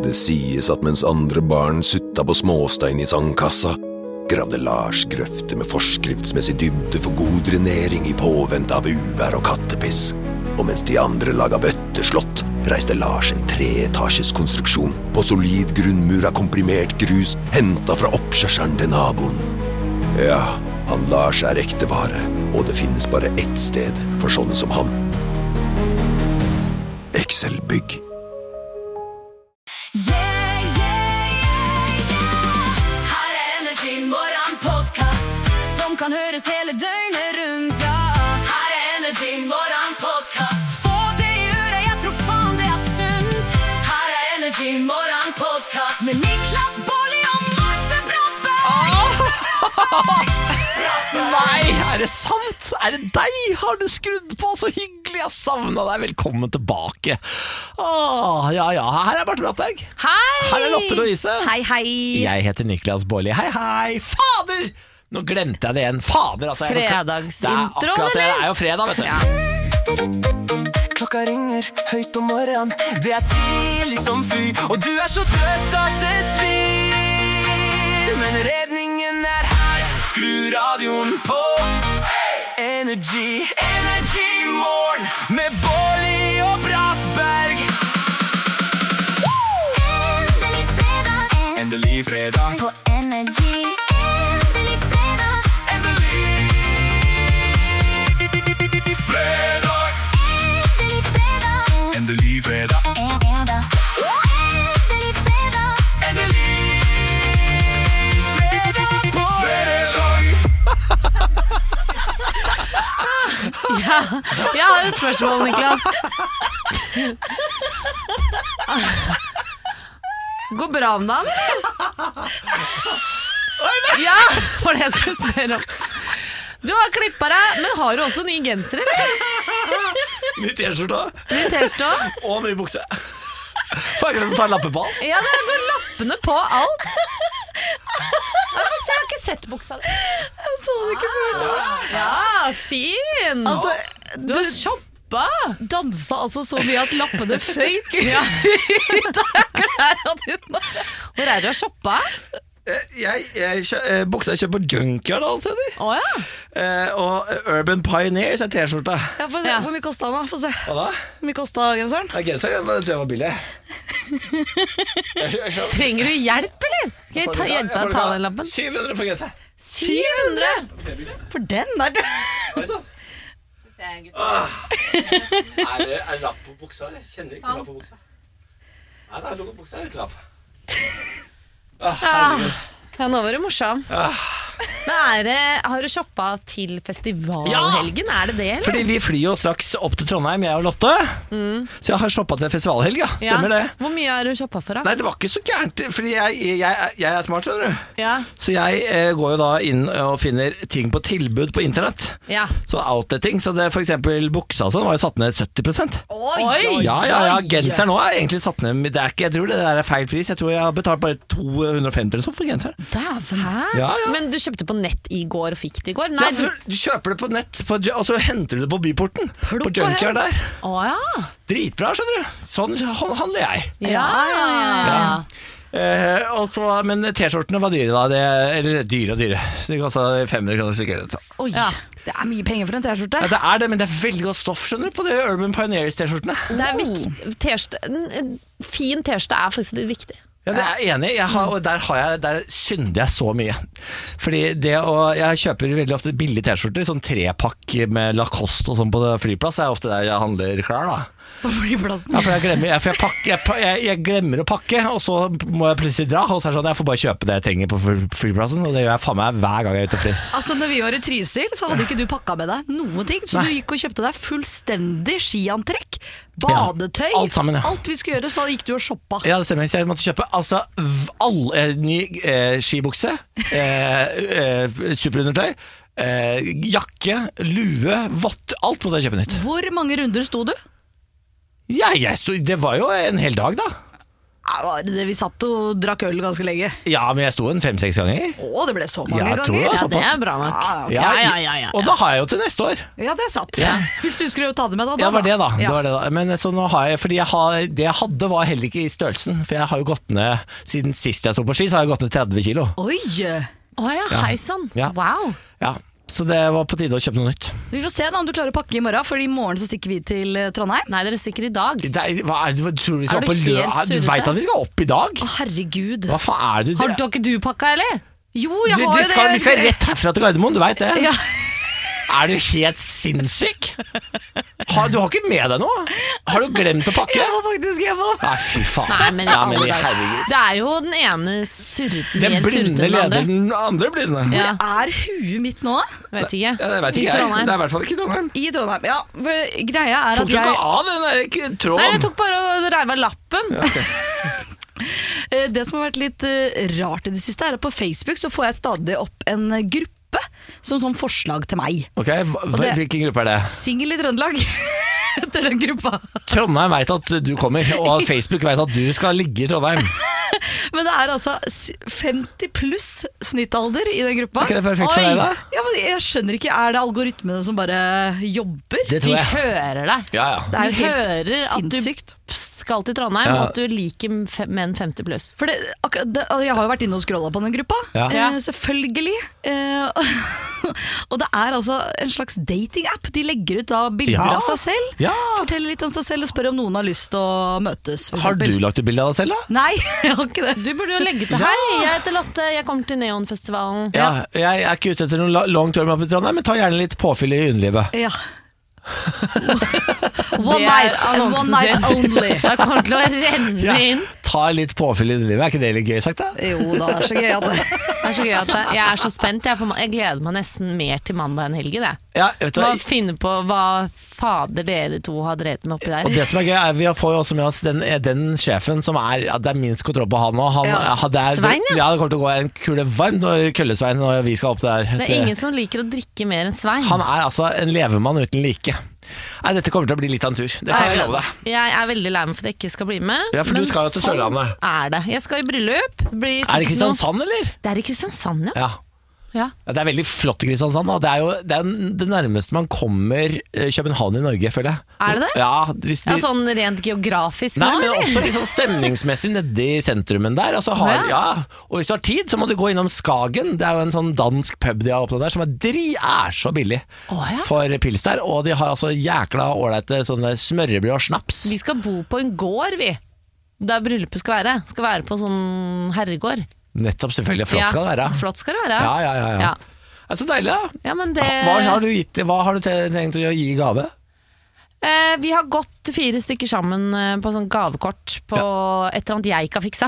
Det sies at mens andre barn sutta på småstein I sandkassa, gravde Lars grøfter med forskriftsmessig dybde for god drenering I påvente av uvær og kattepiss. Og mens de andre laget bøtteslott, reiste Lars en 3-etasjes konstruksjon på solid grunnmur av komprimert grus hentet fra oppkjørselen til naboen. Ja, han Lars ekte vare, og det finnes bare ett sted for sånne som han. Excel-bygg. Her Energy Morgen podcast som kan høres hele døgnet rundt. Her Energy Morgen podcast. Få det I øret, jeg tror faen det sunt. Her Energy Morgen podcast med Niklas Baarli og Marte Brattberg. Nei, det sant? Det deg? Har du skrudd på? Så hyggelig, jeg savnet deg. Velkommen tilbake. Ja, her Marte Brattberg. Hei! Her Lotte Louise. Hei. Jeg heter Niklas Baarli. Hei. Fader! Nå glemte jeg det igjen. Fader, altså. Fredagsintro, eller? Det jo fredag, vet du. Ja. Klokka ringer høyt om morgenen. Det tidlig som fy, og du så trøtt at det svir. Men redningen her. Skru radioen på. Energy morgen med Baarli og Brattberg. Endelig fredag På Energy. Endelig fredag. Endelig fredag. Endelig fredag. Endelig fredag. Endelig fredag. Endelig fredag på fredag. Ja, jeg har et spørsmål, Niklas. Går bra om dagen? Ja, for det jeg skulle spørre om. Du har klippet deg, men har du også ny genser, eller? Ny t-skjorte Ny t-skjorte også? og ny bukse. Får jeg ikke ta lappe på? Ja, du har lappene på alt. Jeg har ikke sett buksa di. Jeg så det ikke før. Ja, fin. Altså, Du har shoppa. dansa altså så mye at lappene føyk Ja. ut av klærne dine. Hvor det du har shoppa? Buksa jeg kjøper på Junkyard altså, Åja. og Urban Pioneers t-skjorta. Ja, få se. Ja. Hvor mye kostet den da? Få se. Hva da? Hvor mye kostet genseren? Genseren tror jeg var billig. Trenger du hjelp, eller? Skal jeg hjelpe deg å ta den lappen? 700 for genseren. 700? For den der. Oi, sånn. Det lapp på buksa? Jeg kjenner ikke lapp på buksa. Nei, det lapp på buksa, ikke lapp. Ja, nå var det morsom. Men har du shoppa til festivalhelgen? Er det det, eller? Fordi vi flyr jo straks opp til Trondheim, jeg og Lotte. Så jeg har shoppet til festivalhelg, ja. Stemmer det? Hvor mye har du shoppa for, da? Nei, det var ikke så gærent, fordi jeg smart, skjønner du. Ja. Så jeg går jo da inn og finner ting på tilbud på internett. Ja. Så outletting, så det for eksempel buksa og sånn var jo satt ned 70%. Oi! Ja, genseren nå egentlig satt ned, det ikke, jeg tror det der feil pris. Jeg tror jeg har betalt bare 250 eller sånn for genseren. Hæ? Ja. Men du kjøpte på nett i går og fikk det i går? Ja, Nei, du kjøper det på nett, og så henter du det på byporten. På Junkyard der. Åja. Dritbra, skjønner du. Sånn handler jeg. Ja. Men t-skjortene var dyre da. Eller dyre. Det kostet 500 kroner stykket. Oi, Ja. det mye penger for en t-skjorte. Ja, det det, men det veldig godt stoff, skjønner du, på det Urban Pioneers t-skjortene. Det er viktig. En fin t-skjorte er faktisk litt viktig. Ja, det er jeg enig i, og der synder jeg så mye. Fordi jeg kjøper veldig ofte billige t-skjorter, sånn 3-pakk med Lacoste og sånn på flyplass, er ofte der jeg handler klær da. På flyplassen. Ja, for jeg glemmer å pakke, og så må jeg plutselig dra, og så sånn, jeg får bare kjøpe det jeg trenger på flyplassen, og det gjør jeg faen meg hver gang jeg er ute og flyr. Altså, når vi var i Trysil, så hadde ikke du pakket med deg noen ting, så Nei. du gikk og kjøpte deg fullstendig skiantrekk, badetøy, Ja, alt sammen, ja. alt vi skulle gjøre, så gikk du og shoppa. Ja, det stemmer, så jeg måtte kjøpe ny skibukse, superundertøy, jakke, lue, vott, alt måtte jeg kjøpe nytt. Hvor mange runder sto du? Det var jo en hel dag da. Ja, Vi satt og drakk øl ganske lenge. Ja, men jeg sto 5-6 ganger. Å, det ble så mange Ja, jeg tror ganger. det. Ja, det såpass. er bra nok. Ja. Og da har jeg jo til neste år. Ja, det er sant. Ja. Hvis du skulle ta det med da. Ja, det var det da. Ja. Det var det da. Men så nå har jeg, fordi det jeg hadde var heller ikke i størrelsen. For jeg har jo gått ned, siden sist jeg sto på ski, så har jeg gått ned 30 kilo. Oi! Hei sann. Ja. Wow. Ja, så det var på tide å kjøpe noe nytt. Vi får se da om du klarer å pakke i morgen, for i morgen så stikker vi til Trondheim. Nei, dere stikker i dag. Hva er det du tror vi skal Er opp du på helt Du surrete? vet at vi skal opp i dag? Å, herregud. Hva faen er det? Har ikke du pakka, eller? Jo, jeg har jo det. Vi skal rett herfra til Gardermoen, du vet det. Ja. Er du helt sinnssyk? Du har ikke med deg noe? Har du glemt å pakke? Jeg var faktisk hjemme. Nei, fy faen. Nei, men herregud. Det er jo den ene Den blinde leder den andre blinde. Ja, Er huet mitt nå? vet ikke. Ja, det vet I ikke jeg. Trondheim. Det er i hvert fall ikke Trondheim. I Trondheim. Ja, for greia er Tok at du ikke jeg av den der Nei, jeg tråden? tok bare og reiv av lappen. Det som har vært litt rart i det siste, er at på Facebook så får jeg stadig opp en gruppe som sånn forslag til meg. Ok, hvilken gruppe er det? Singel i Trøndelag. Etter den gruppa. Trondheim vet at du kommer, og Facebook vet at du skal ligge i Trondheim. Men det er altså 50 pluss snittalder i den gruppa. Er ikke det perfekt for deg da? Ja, men jeg skjønner ikke, er det algoritmene som bare jobber? Det De tror jeg. hører deg. Ja, ja. Det er jo De helt hører at du sinnssykt. skal til Trondheim, Ja. og at du liker menn 50 pluss. For jeg har jo vært inne og scrollet på den gruppa, Ja. selvfølgelig. Og det er altså en slags dating-app. De legger ut da bilder Ja. av seg selv, Ja. forteller litt om seg selv og spør om noen har lyst til å møtes. For Har du eksempel. lagt ut bilde av deg selv da? Nei, jeg har ikke det. Du burde jo legge til Hei, jeg heter Lotte, jeg kommer til Neonfestivalen. Ja, jeg er ikke ute etter noen long term opp i Trondheim, men ta gjerne litt påfyll i underlivet. Ja. Det er annonsen one night sin. only. Det kommer til å renne inn. Ta litt påfyll i underlivet, er ikke det litt gøy sagt da? Jo da, det er så gøy at det. Det er så gøy at jeg er så spent. Jeg gleder meg nesten mer til mandag enn helgen. Jeg. Ja, vet du Hva hva? finne på hva fader dere to har drevet med oppi Og der. det som er gøy, er vi får jo også med oss den sjefen som er, det er minst kontroll på han nå. Svein, ja. Ja, det kommer til å gå en kule varmt når Køllesvein når vi skal opp der. Det er ingen som liker å drikke mer enn Svein. Han er altså en levemann uten like. Nei, dette kommer til å bli litt av en tur. Det kan jeg love deg. Jeg er veldig lei meg for at jeg ikke skal bli med. Ja, for du skal jo til sånn Sørlandet. er det. Jeg skal i bryllup. Er det Kristiansand, eller? Det er i Kristiansand, ja. Ja. ja. Ja, det er veldig flott i Kristiansand. Da. Det er jo det nærmeste man kommer København i Norge, føler jeg. Er det det? Ja, hvis Ja, sånn rent geografisk Nei, nå, men eller? også litt sånn stemningsmessig nede i sentrumen der. Altså og hvis du har tid, så må du gå innom Skagen. Det er jo en sånn dansk pub de har åpnet der, som er så billig Ja. for pils der. Og de har altså jækla ålreite sånne smørrebrød og snaps. Vi skal bo på en gård, vi. Der bryllupet skal være. Skal være på sånn herregård. Nettopp, selvfølgelig. Flott skal det være. Flott skal det være. Ja. Ja. Det er så deilig, da. Ja, men det... Hva har du tenkt å gi i gave? Vi har gått 4 stykker sammen på sånn gavekort på et eller annet jeg ikke har fiksa.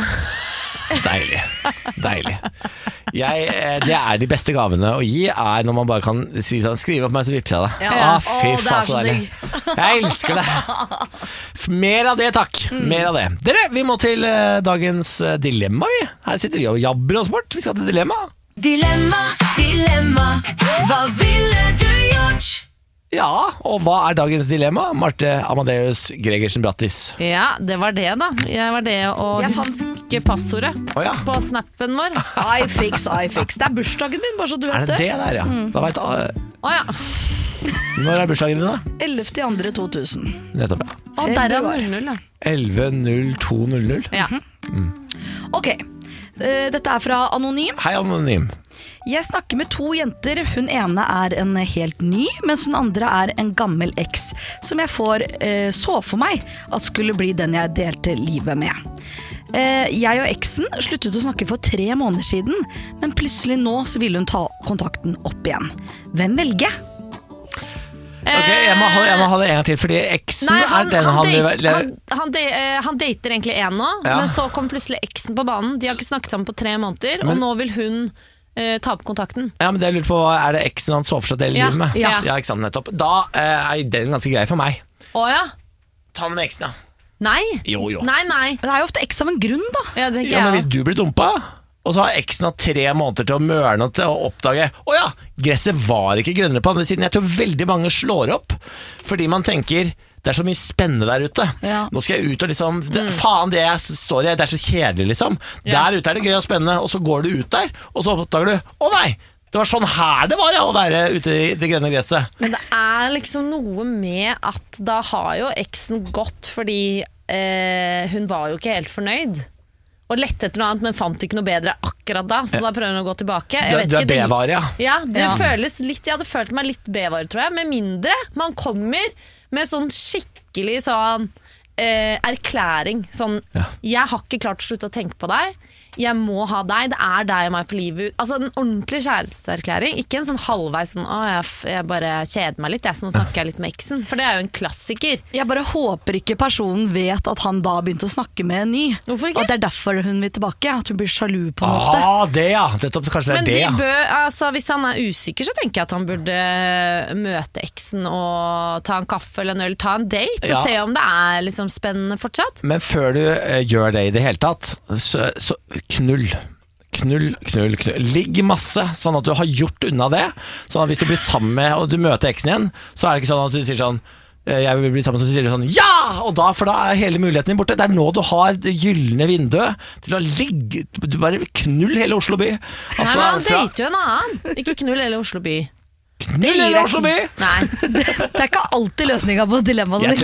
Deilig. Det er de beste gavene å gi, er når man bare kan si sånn: skriv opp meg, så vippser jeg deg. Ja. Fy Å, det er faen, så så deilig. Jeg elsker det. Mer av det, takk. Mer av det. Dere, vi må til dagens dilemma, vi. Her sitter vi og jabber oss bort. Vi skal til dilemma. Dilemma, dilemma, hva ville du gjort? Ja, og hva er dagens dilemma? Marte Amadeus Gregersen Brattis. Ja, det var det, da. Det var det å Jeg fant- huske passordet Å ja. på snappen vår. iFix. Det er bursdagen min, bare så du Er vet det det. det der, ja? Da vet Å ja. Når er bursdagen din, da? 11.2.2000. Nettopp, ja. Og der er Februar. 00, ja. 11.02.00. Ja. Ok, dette er fra Anonym. Hei, Anonym. Jeg snakker med 2 jenter. Hun ene er en helt ny, mens hun andre er en gammel eks, som jeg så for meg at skulle bli den jeg delte livet med. Jeg og eksen sluttet å snakke for 3 måneder siden, men plutselig nå så ville hun ta kontakten opp igjen. Hvem velger jeg? Ok, jeg må ha det en gang til, fordi eksen Nei, er den han dater egentlig en nå, Ja. men så kom plutselig eksen på banen. De har ikke snakket sammen på 3 måneder, og Men- nå vil hun ta opp kontakten. Ja, men det jeg lurer på, er det eksen han så for seg hele Ja, livet med? ja. Ikke sant, nettopp. Da er den ganske grei for meg. Å ja? Ta den med eksen, ja. Nei. Jo. Nei. Men det er jo ofte eks av en grunn, da. Ja, det tenker Ja, men jeg hvis du blir dumpa, og så har eksen hatt 3 måneder til å mørne og til å oppdage å ja, gresset var ikke grønnere på andre siden. Jeg tror veldig mange slår opp fordi man tenker Det er så mye spennende der ute. Nå skal jeg ut og liksom faen, det jeg står i, det er så kjedelig liksom. Der ute er det gøy og spennende. Og så går du ut der, og så oppdager du å nei, det var sånn her det var å være ute i det grønne gresset. Men det er liksom noe med at da har jo eksen gått fordi hun var jo ikke helt fornøyd og lette etter noe annet, men fant ikke noe bedre akkurat da, så da prøver hun å gå tilbake. Du er B-vare, ja. Føles litt, jeg hadde følt meg litt B-vare, tror jeg, med mindre man kommer med sånn skikkelig sånn erklæring, sånn, jeg har ikke klart å slutte å tenke på deg, jeg må ha deg, det er deg og meg for livet ut. Altså en ordentlig kjæresteserklæring, ikke en sånn halvveis sånn, jeg bare kjeder meg litt, så nå snakker jeg litt med eksen, for det er jo en klassiker. Jeg bare håper ikke personen vet at han da begynte å snakke med en ny. Hvorfor ikke? At det er derfor hun vil tilbake, at hun blir sjalu på en måte. Det ja, kanskje men det er det altså, hvis han er usikker, så tenker jeg at han burde møte eksen og ta en kaffe eller en øl, ta en date, og se om det er liksom spennende fortsatt. Men før du gjør det i det hele tatt, så knull. Ligg masse, sånn at du har gjort unna det. Sånn at hvis du blir sammen med og du møter eksen igjen, så er det ikke sånn at du sier sånn jeg vil bli sammen, så sier du sånn ja! Og da, for da er hele muligheten din borte. Det er nå du har det gyllene vinduet til å ligge. Du bare knull hele Oslo by. Altså, nei, men han dater jo en annen. Ikke knull hele Oslo by. Knull hele Oslo by? Nei, det er ikke alltid løsninga på dilemmaet.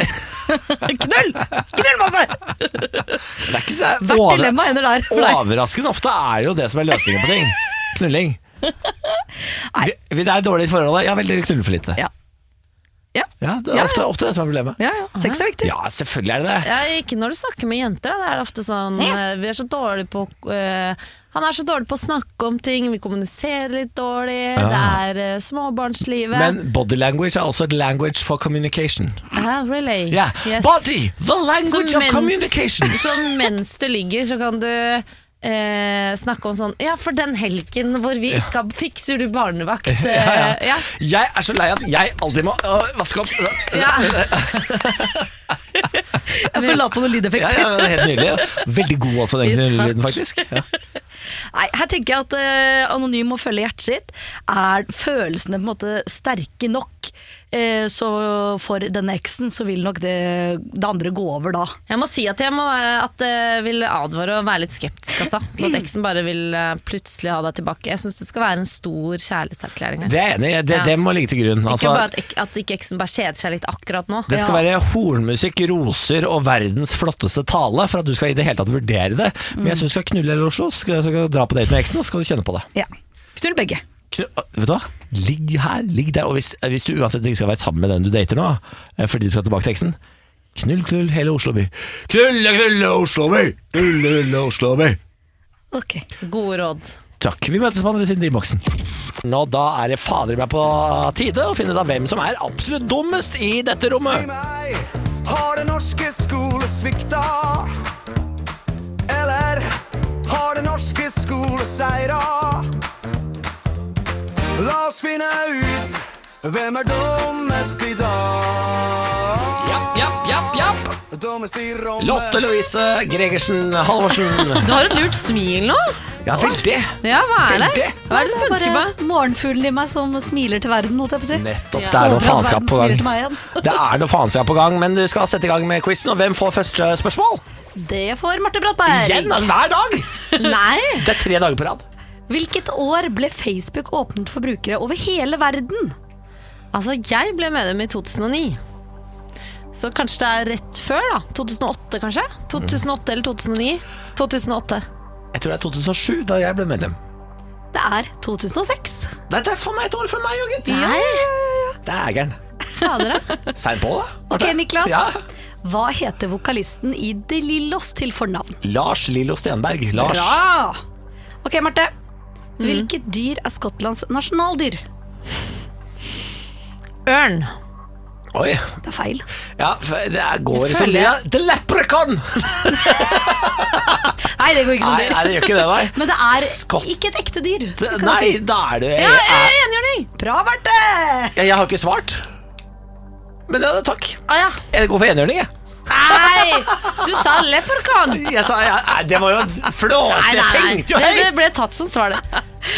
Knull masse! Det er ikke så hvert dilemma ender der. Overraskende ofte er jo det som er løsningen på ting. Knulling. Det er dårlig i forholdet. Ja, veldig knull for lite. Ja, det er ofte det som er problemet. Sex er viktig. Ja, selvfølgelig er det det. Ikke når du snakker med jenter, da. Det er ofte sånn vi er så dårlige på han er så dårlig på å snakke om ting, vi kommuniserer litt dårlig, det er småbarnslivet. Men body language er også et language for communication. Really? Yeah. Yes. Body, the language of communication. Så mens du ligger, så kan du snakke om sånn, ja, for den helgen hvor vi ikke fikser du barnevakt. Jeg er så lei at jeg aldri må vaske opp. Jeg får la på noen lydeffekter. Det er helt nydelig. Veldig god også den lyden faktisk. Nei, her tenker jeg at anonym må følge hjertet sitt. Er følelsene på en måte sterke nok, så for denne eksen så vil nok det andre gå over da. Jeg må si at jeg vil advare og være litt skeptisk altså, til at eksen bare vil plutselig ha deg tilbake. Jeg synes det skal være en stor kjærlighetserklæring her. Det er enig, det må ligge til grunn. Ikke bare at ikke eksen bare kjeder seg litt akkurat nå. Det skal være hornmusikk, roser og verdens flotteste tale for at du skal i det hele tatt vurdere det. Men jeg synes du skal knulle eller Oslo, skal du dra på date med eksen, og skal du kjenne på det. Ja, knull begge. Vet du hva? Ligg her, ligg der. Og hvis du uansett ikke skal være sammen med den du dater nå, fordi du skal tilbake til eksen, knull hele Oslo by. Knull Oslo by. Knull Oslo by. Ok, gode råd. Takk, vi møtes på andre siden i boksen. Nå da er det fader meg på tide å finne ut av hvem som er absolutt dummest i dette rommet. Si meg, har det norske skole svikta? Eller har det norske skole seira? La oss finne ut hvem er dummest i dag. Japp. Dummest i rommet. Lotte Louise Gregersen Halvorsen. Du har et lurt smil nå. Ja, veldig. Ja, hva er det? Veldig. Hva er det du ønsker på? Bare morgenfuglen i meg som smiler til verden, holdt jeg på å si. Nettopp, det er noe faenskap på gang. Smiler til meg igjen. Det er noe faenskap på gang, men du skal sette i gang med quizen. Og hvem får første spørsmål? Det får Marte Brattberg. Igjen, altså, hver dag. Nei. Det er 3 dager på rad. Hvilket år ble Facebook åpnet for brukere over hele verden? Altså, jeg ble medlem i 2009. Så kanskje det er rett før da. 2008 kanskje? 2008 eller 2009? 2008. Jeg tror det er 2007 da jeg ble medlem. Det er 2006. Det er for meg et år for meg, Jørgen. Nei. Det er gæren. Fader da. Sein på da. Ok, Niklas. Ja. Hva heter vokalisten i De Lillos til fornavn? Lars Lillo Stenberg. Lars. Bra! Ok, Marte. Hvilket dyr er Skottlands nasjonaldyr? Ørn. Oi. Det er feil. Ja, det går Jeg som føler- det. The Leprechaun! Nei, det går ikke sånn. Nei, det gjør ikke det, nei. Men det er Skott. ikke et ekte dyr. Nei, da er det Ja, jeg er enig, Jørgen. Bra, Marte! Jeg har ikke svart. Men ja, takk. Ja. Jeg går for enhjørning, jeg. Nei, du sa leprechaun. Jeg sa, det var jo en flåse. Jeg tenkte jo Det høyt. ble tatt som svar det.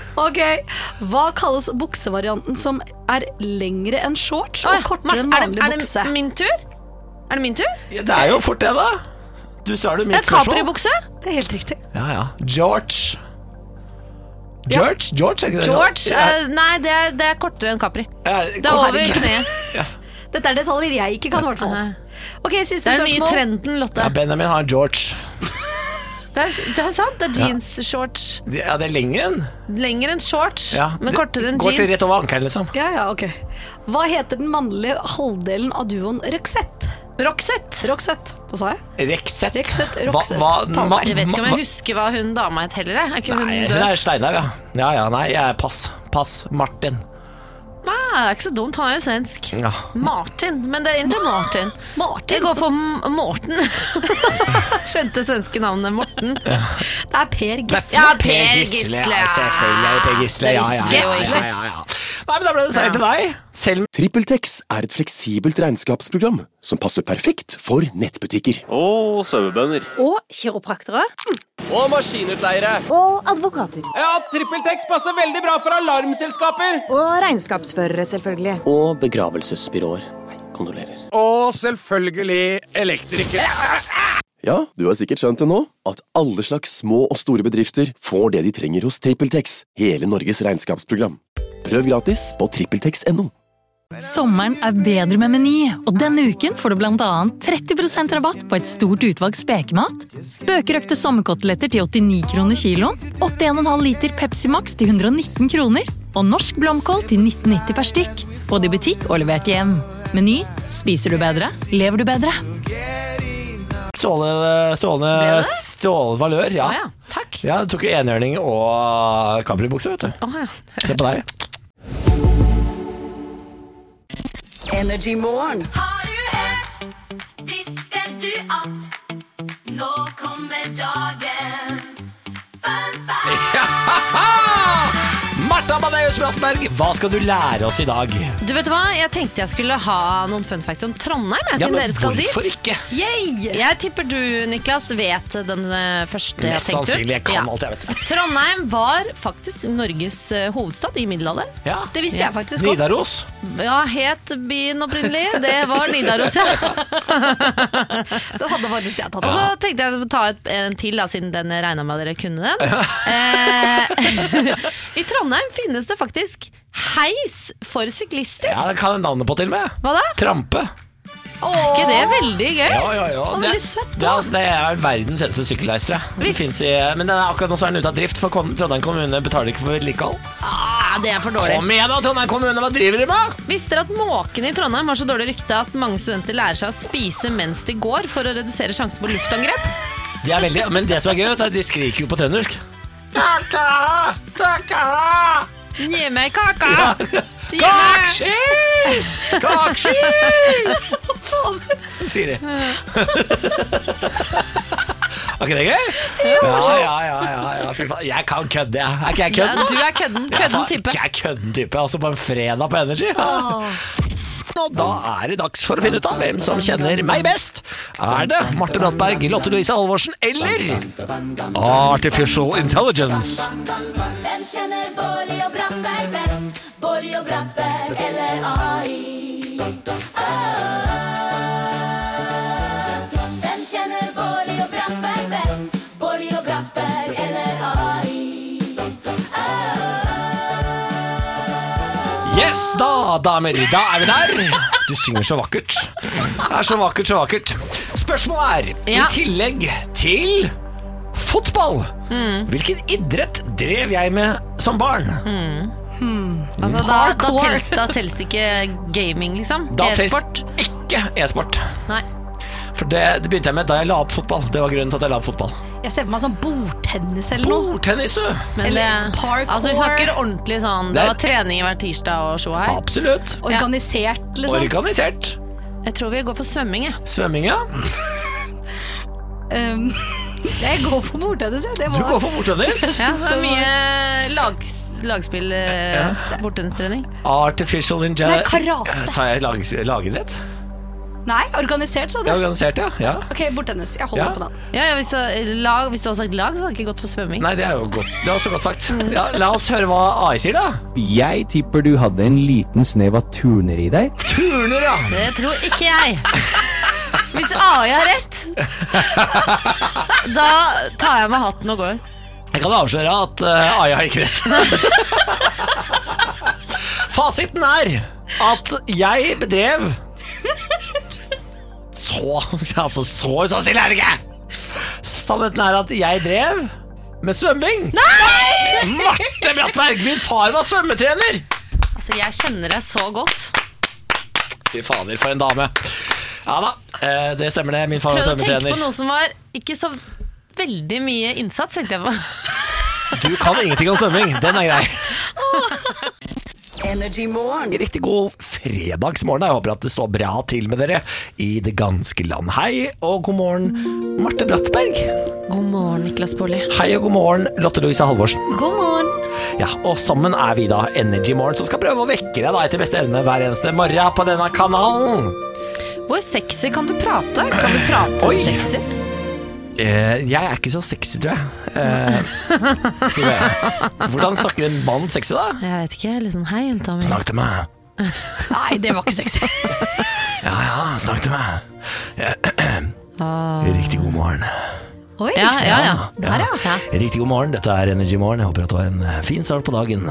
Ok, hva kalles buksevarianten som lengre enn shorts og kortere enn vanlig bukse? Er det min tur? Ja, det jo fort det da. Du sa det mitt spørsmål. Capri-bukse? Det helt riktig. Ja. George, ikke det? George? Nei, det kortere enn Capri. Det over kneet. Ja. Dette detaljer jeg ikke kan, i hvert fall. Ok, siste spørsmål. Det den nye trenden, Lotte. Ja, Benjamin har George. Det sant, det jeans, shorts. Ja, det Lenger enn shorts, men kortere enn jeans. Går til rett over ankelen, liksom. Ja, ok. Hva heter den mannlige halvdelen av duoen Roxette? Roxette, hva sa jeg? Rexette. Jeg vet ikke om jeg husker hva hun dama het heller. Er ikke hun død? Hun Steinhaug, ja. Nei, pass. Martin. Nei, det ikke så dumt, han jo svensk. Ja. Martin, men det ikke Martin. Jeg går for Morten. Skjønte svenske navnet Morten. Det Per Gisle. Ja, Per Gisle. Ja, selvfølgelig Per Gisle. Ja. Nei, men da ble det seier til deg. TrippelTex et fleksibelt regnskapsprogram som passer perfekt for nettbutikker. Og sauebønder. Og kiropraktere. Og maskinutleiere. Og advokater. Ja, TrippelTex passer veldig bra for alarmselskaper. Og regnskapsførere, selvfølgelig. Og begravelsesbyråer. Kondolerer. Og selvfølgelig elektrikere. Ja, du har sikkert skjønt det nå, at alle slags små og store bedrifter får det de trenger hos TrippelTex, hele Norges regnskapsprogram. Prøv gratis på trippeltex.no. Sommeren bedre med Meny, og denne uken får du blant annet 30% rabatt på et stort utvalg spekemat, bøkerøkte sommerkoteletter til 89 kroner kiloen, 81,5 liter Pepsi Max til 119 kroner, og norsk blomkål til 19,90 per stykk, både i butikk og levert hjem. Meny, spiser du bedre, lever du bedre. Ståle valør, ja. Takk. Ja, du tok jo enhjørning og Capri-bukse, vet du. Se på deg. Energy Morgen. Har du hørt? Visste du at nå kommer dagens fun fact? Martha Amadeus Brattberg, hva skal du lære oss i dag? Du vet hva, jeg tenkte jeg skulle ha noen fun facts om Trondheim, siden dere skal dit. Hvorfor ikke? Yay! Jeg tipper du, Niklas, vet den første jeg Mest tenkte ut. sannsynlig, jeg kan alt jeg vet. Trondheim var faktisk Norges hovedstad i middelalderen. Ja. Det visste jeg faktisk godt. Nidaros. Ja, het byen opprinnelig. Det var Nidaros, ja. Det hadde faktisk jeg tatt. Og så tenkte jeg å ta en til, da, siden den regnet med dere kunne den. I Trondheim finnes det faktisk heis for syklister. Ja, det kan jeg navnet på til og med. Hva da? Trampe. Ikke det veldig gøy? Ja. veldig søtt, da. Det verdens eneste sykkelheis, tror jeg. Men den akkurat nå så er den ute av drift, for Trondheim kommune betaler ikke for vedlikehold. Det for dårlig. Kom igjen da, Trondheim kommune, hva driver de med? Visste dere at måkene i Trondheim har så dårlig rykte at mange studenter lærer seg å spise mens de går for å redusere sjansen for luftangrep? De veldig, men det som er gøy, er at de skriker jo på trøndersk. Kaka! Gi meg kaka! Kakski! Kakski! Sier de. Var ikke det gøy? Ja. Jeg kan kødde, jeg. Er ikke jeg kødden? Ja, du er kødden type. Jeg er kødden type, altså på en fredag på Energy. Og da er det dags for å finne ut av hvem som kjenner meg best. Er det Marte Brattberg, Lotte Louise Halvorsen eller Artificial Intelligence? Hvem kjenner Bårli og Brattberg best? Bårli og Brattberg eller AI? Hvem kjenner Bårli og Brattberg best? Bårli og Brattberg eller AI? Yes, da, damer, da er vi der. Du synger så vakkert. Det er så vakkert. Spørsmålet er, i tillegg til fotball, hvilken idrett drev jeg med som barn? Altså, da tels ikke gaming, liksom? Da tels e-sport? ikke e-sport. Nei. For det begynte jeg med da jeg la opp fotball. Det var grunnen til at jeg la opp fotball. Jeg ser på meg sånn bordtennis eller noe. Bordtennis, du. Eller parkour. Altså, vi snakker ordentlig sånn. Det var trening hver tirsdag og show her. Absolutt. Organisert, liksom. Organisert. Jeg tror vi går for svømming, jeg. Svømming, ja. Jeg går for bordtennis, jeg. Du går for bordtennis? Ja, det var mye lagspill, bordtennistrening. Artificial Intelligence. Nei, karate. Sa jeg lagidrett? Nei, organisert, sa du. Det er organisert, ja. Ok, bordtennis. Jeg holder på den. Hvis du hadde sagt lag, så hadde det ikke gått for svømming. Nei, det er jo godt. Det er også godt sagt. Ja, la oss høre hva AI sier, da. Jeg tipper du hadde en liten snev av turner i deg. Turner, ja. Det tror ikke jeg. Hvis AI har rett, da tar jeg med hatten og går. Jeg kan avsløre at AI har ikke rett. Fasiten er at jeg bedrev så stille er det ikke. Sannheten er at jeg drev med svømming. Nei! Marte Brattberg, min far var svømmetrener. Altså, jeg kjenner det så godt. Fy fader, for en dame. Ja da, det stemmer det. Min far var svømmetrener. Prøv å tenke på noe som var ikke så veldig mye innsats, tenkte jeg på. Du kan ingenting om svømming, den er grei. Energy Morgen. Riktig god fredagsmorgen. Jeg håper at det står bra til med dere i det ganske land. Hei og god morgen, Marte Brattberg. God morgen, Niklas Baarli. Hei og god morgen, Lotte Louise Halvorsen. God morgen. Ja, og sammen er vi da Energy Morgen, som skal prøve å vekke deg da etter beste evne hver eneste morgen på denne kanalen. Hvor sexy kan du prate? Kan du prate om sexy? Jeg er ikke så sexy, tror jeg. Hvordan snakker en mann sexy da? Jeg vet ikke, liksom hei jenta mi. Snakk til meg. Nei, det var ikke sexy. Ja, snakk til meg. Riktig god morgen. Oi. Ja. Der, ja. Riktig god morgen, dette er Energy Morgen. Jeg håper at du har en fin start på dagen.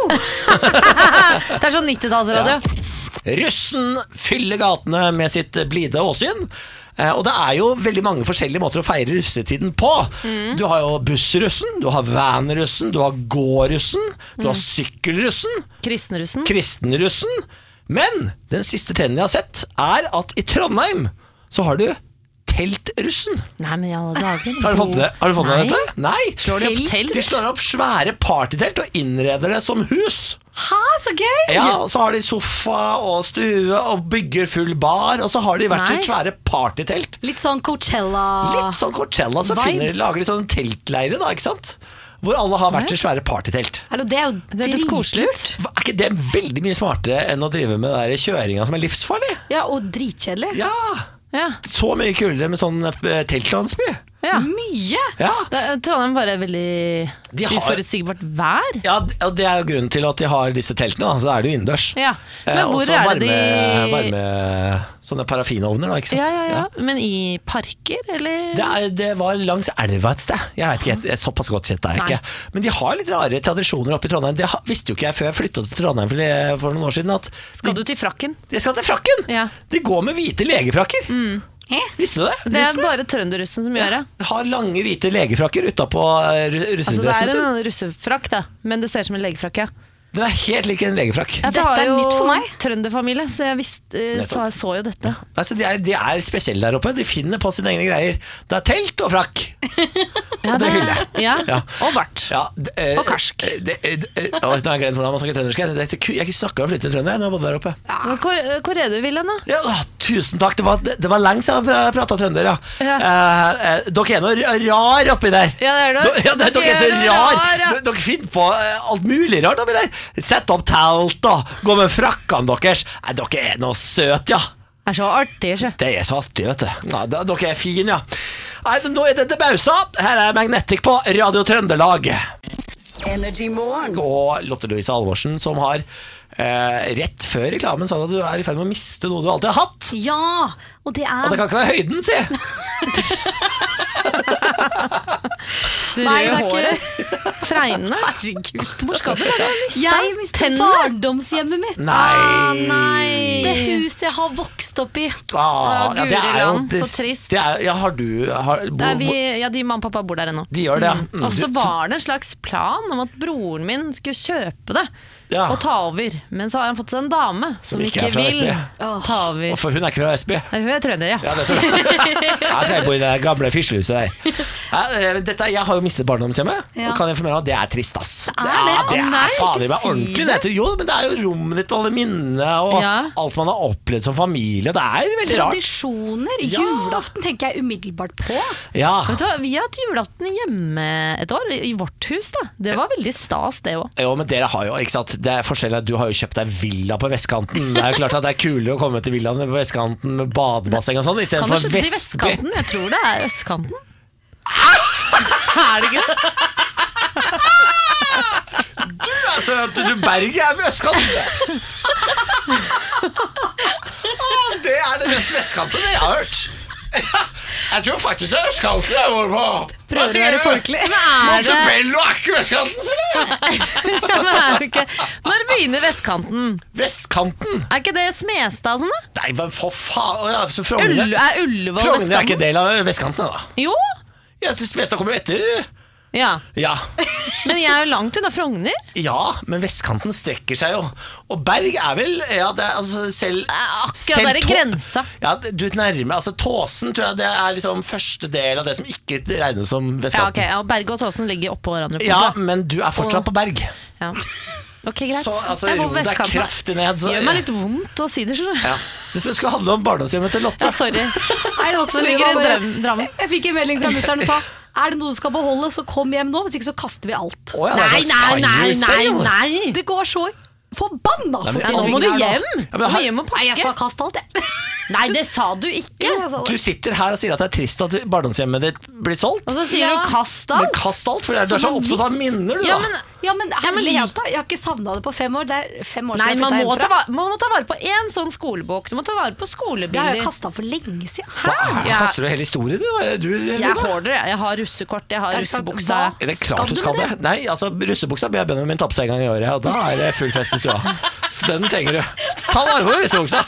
Det er sånn 90-tallsradio. Russen fyller gatene med sitt blide åsyn. Og det er jo veldig mange forskjellige måter å feire russetiden på. Du har jo bussrussen, du har vanrussen, du har gårussen, du har sykkelrussen, kristenrussen. Men den siste trenden jeg har sett er at i Trondheim så har du teltrussen. Nei, men i alle dager. Har du fått med dette? Nei. Slår de opp telt? De slår opp svære partytelt og innreder det som hus. Hæ, så gøy! Ja, så har de sofa og stue og bygger full bar. Og så har de vært til et svære partytelt. Litt sånn Coachella. Så lager de sånn teltleire da, ikke sant? Hvor alle har vært til svære partytelt. Hallo, det er jo dritlurt. Er ikke det veldig mye smartere enn å drive med den der kjøringa som er livsfarlig? Ja, og dritkjedelig. Ja. Så mye kulere med sånn teltlandsby. Ja. Mye. Ja. Trondheim bare veldig uforutsigbart vær. Ja, og det er jo grunnen til at de har disse teltene da. Så er det jo innendørs. Ja. Men hvor også er det varme sånne parafinovner da, ikke sant? Ja. Men i parker, eller? Det var langs elva et sted. Jeg vet ikke, såpass godt sett det er ikke. Men de har litt rare tradisjoner oppe i Trondheim. Det visste jo ikke jeg før jeg flyttet til Trondheim for noen år siden at Skal du til frakken? Jeg skal til frakken! Ja. De går med hvite legefrakker. Visste du det? Det er bare trønderrussen som gjør det. Har lange hvite legefrakker utapå russedressen sin. Altså det er en russefrakk da, men det ser som en legefrakk, ja. Den er helt lik en legefrakk. Dette er nytt for meg. Trønderfamilie, så jeg så jo dette. Altså, de er spesielle der oppe. De finner på sine egne greier. Det er telt og frakk. Og det hyller jeg. Ja. Og bart. Og karsk. Nå har jeg glemt hvordan man snakker trøndersk. Jeg snakker om å flytte til Trønder når jeg bodde der oppe. Hvor er du, Villen, da? Ja, tusen takk. Det var lenge siden jeg pratet trønder, dere er noe rar oppi der. Ja, det er det. Dere er så rar. Dere finner på alt mulig rart oppi der. Sett opp telt og gå med frakkene deres. Nei, dere er noe søt, ja. Det er så artig, ikke? Det er så artig, vet du. Ja, dere er fine, ja. Nei, nå er det til pausa. Her er Magnetic på Radio Trøndelag. Energy Morgen. Og Lotte Louise Halvorsen, som har rett før reklamen sa at du er i ferd med å miste noe du alltid har hatt. Ja, og det er... Og det kan ikke være høyden, si. Du rød håret. Fregnene. Herregud. Hvor skal du da? Jeg mistet barndomshjemmet mitt. Nei. Det huset jeg har vokst opp i. Guriland, så trist. De mamma og pappa bor der ennå. De gjør det, ja. Og så var det en slags plan om at broren min skulle kjøpe det og ta over. Men så har han fått seg en dame som ikke vil ta over. For hun er ikke fra Vestby. Hun er trønder, ja. Ja, det tror jeg. Jeg skal bo i det gamle fiskehuset der. Jeg har jo mistet barndomshjemmet. Og kan jeg informere om at det er trist, ass. Det er fader meg ordentlig nedtur. Jo, men det er jo rommet ditt med alle minnene og alt man har opplevd som familie. Det er veldig rart. Tradisjoner. Julaften tenker jeg umiddelbart på. Ja. Vet du hva, vi har hatt julaften hjemme et år, i vårt hus da. Det var veldig stas, det også. Jo, men dere har jo, ikke sant, det er forskjellig. Du har jo kjøpt deg villa på vestkanten. Det er jo klart at det er kulere å komme til villaen på vestkanten med badebasseng og sånn, i stedet Kan du for slutte å si vestkanten? Jeg tror det er østkanten. Er det ikke det? Altså, Berget er ved østkanten. Det er det mest vestkanten jeg har hørt. Jeg tror faktisk det er østkanten jeg var på. Prøver å være folkelig. Montebello er ikke vestkanten. Ja, men er det ikke? Når begynner vestkanten? Vestkanten? Er ikke det Smestad og sånn da? Nei, men for faen. Altså, Frogner Er Ullevål er ikke vestkanten? del av vestkanten da. Jo. Ja, Smestad kommer jo etter. Ja. Ja. Men jeg er jo langt unna Frogner. Ja, men vestkanten strekker seg jo. Og Berg er vel, ja, det er altså selv Akkurat der er grensa. Ja, du nærmer, altså Tåsen tror jeg det er liksom første del av det som ikke regnes som Ja, vestkanten. ok, ja, Berg og Tåsen ligger oppå hverandre. Ja, men du er fortsatt på Berg. Ja. Ok, greit. Så altså, Jeg er på ro deg vestkanten. kraftig ned. Så, Det gjør meg litt vondt å si det, skjønner du. ja. Det skulle handle om barndomshjemmet til Lotte. Ja, sorry. Nei, det var ikke så Nå mye, ligger det var det bare- Drammen. Jeg fikk en melding fra mutteren og sa: er det noe du skal beholde, så kom hjem nå. Hvis ikke så kaster vi alt. Å, ja, det er en slags fire sale. nei. Det går så forbanna Nei, men- fort. Ja, Nå må du hjem. Ja, men Du må her- hjem og Nei, jeg sa pakke. kast alt, jeg. Nei, det sa du ikke. Jo, jeg sa Du det. sitter her og sier at det er trist at barndomshjemmet ditt blir solgt. Og så sier Ja. du kast Men alt. kast alt, for du er så opptatt av minner, du Ja, da. men Ja, men men herlighet da, jeg har ikke savnet det på 5 år. Det er 5 år Nei, siden jeg man flyttet må hjemmefra. man må ta vare på en sånn skolebok. Du må ta vare på Det har skolebilder. jeg kastet for lenge siden. Ja. Kaster du hele historien, du? Jeg er hoarder, jeg har russekort, jeg har Det er klart, russebuksa. hva? Er det klart du Skal skal du det? Nei, altså russebuksa ber Benjamin ta på seg en gang i året, og da er det full fest i stua. Så den trenger du. Ta vare på russebuksa.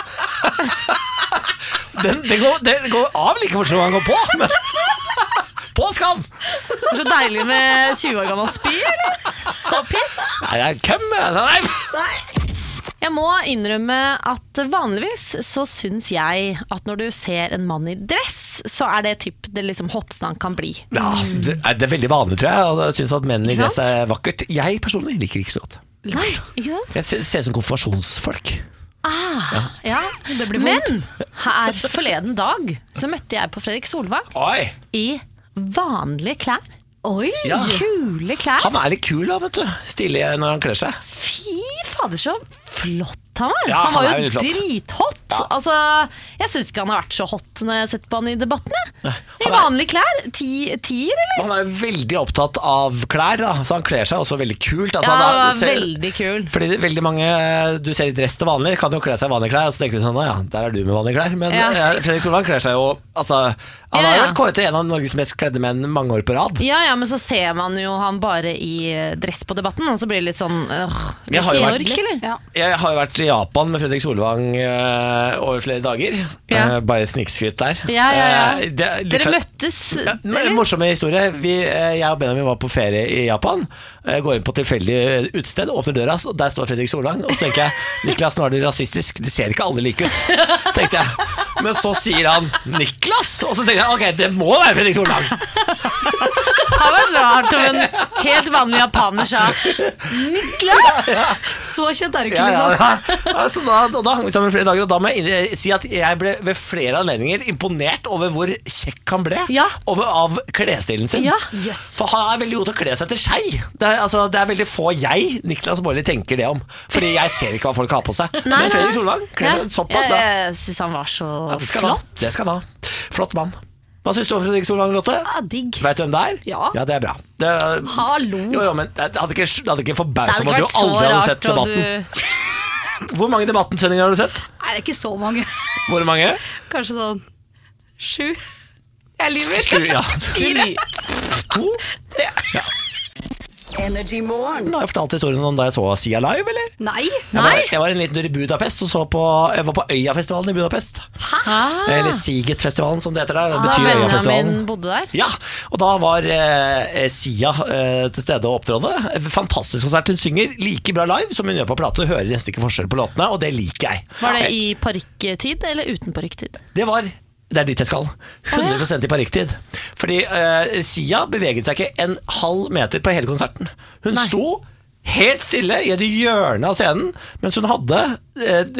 Det går av like fort som han går på, men på skal han. Det er så deilig med 20 år gammel spy, eller? Og piss. Nei, jeg køm. Nei. Jeg må innrømme at vanligvis så syns jeg at når du ser en mann i dress, så er det typ det liksom hotteste han kan bli. Ja, altså, det er veldig vanlig, tror jeg, og jeg synes at menn i Ikke dress sant? er vakkert. Jeg personlig liker ikke så godt. Nei, ikke sant? Jeg ser ut som konfirmasjonsfolk. Ja, men her forleden dag så møtte jeg på Fredrik Solvang Oi. i vanlige klær. Oi! Ja. Kule klær. Han er litt kul da, vet du. Stilig når han kler seg. Fy fader, så flott han var. Ja, han han var er jo veldig flott. drithot. Altså, jeg synes ikke han har vært så hot når jeg har sett på han i debattene. I han er- vanlige klær. Tier, eller? Han er jo veldig opptatt av klær, da. Så han kler seg også veldig kult. Altså, Ja, han han er- var veldig kul. Fordi veldig mange du ser i dress til vanlig, kan jo kle seg i vanlige klær. Og så tenker du sånn, ja, der er du med vanlige klær. Men Ja. Fredrik Solvang kler seg jo altså, han Ja, har jo ja. vært kåret til en av Norges mest kledde menn mange år på rad. Ja, men så ser man jo han bare i dress på debatten, og så blir det litt sånn Jeg har jo vært- ork, eller? Ja. Jeg har jo vært i Japan med Fredrik Solvang over flere dager. Ja. Bare snikskryt der. Ja. Dere Dere møttes, Ja, eller? morsomme historie. Jeg og Benjamin var på ferie i Japan. Går inn på tilfeldig utested, åpner døra, og der står Fredrik Solvang. Og så tenker jeg, Niklas, nå er det rasistisk. Det ser ikke alle like ut, tenkte jeg. Men så sier han Niklas, og så tenkte jeg, ok, det må være Fredrik Solvang. Det har vært rart om en helt vanlig japaner sa Niklas! Så kjent er det ikke, Ja, ja, liksom. ja. Altså, da hang vi sammen flere dager, og da må jeg si at jeg ble ved flere anledninger imponert over hvor kjekk han ble Ja. av klesstilen sin. Ja. Yes. For han er veldig god til å kle seg til skei. Det er veldig få Niklas Baarli, tenker det om. Fordi jeg ser ikke hva folk har på seg. Men Fredrik Solvang kler seg såpass bra. Jeg synes han var så Ja, det skal han ha. flott. Det skal han ha. Flott mann. Hva synes du om Fredrik Solvang, Lotte? Ja, digg. Vet du hvem det er? Ja. Det er bra. Hallo. Jo, men det hadde ikke forbauset Det om at du hadde vært så aldri hadde sett rart, og debatten. Hvor mange debattensendinger har du sett? Nei, det er ikke så mange. Hvor mange? Kanskje sånn 7. Jeg lyver. Ja. 4. 2? 3. Energy Morgen. Har jeg fortalt historien om da jeg så Sia live, eller? Nei. Jeg var en liten tur i Budapest og jeg var på Øyafestivalen i Budapest. Eller Siget-festivalen, som det heter der. Det Da betyr Benjamin Øyafestivalen. bodde der. Ja, og da var Sia til stede og opptrådde. Fantastisk konsert. Hun synger like bra live som hun gjør på plate. Du hører nesten ikke forskjell på låtene, og det liker jeg. Var det i parykktid eller uten parykktid? Det er dit jeg skal. 100% i parykktid. Fordi Sia beveget seg ikke en halv meter på hele konserten. Hun sto helt stille i et hjørne av scenen, mens hun hadde